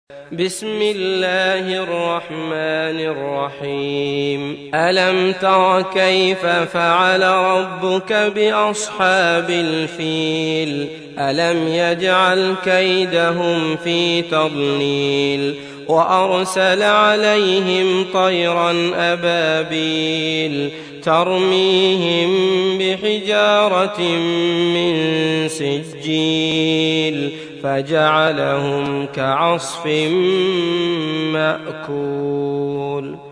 بسم الله الرحمن الرحيم. ألم تر كيف فعل ربك بأصحاب الفيل؟ ألم يجعل كيدهم في تضليل وأرسل عليهم طيرا أبابيل ترميهم بحجارة من سجيل فجعلهم كعصف مأكول.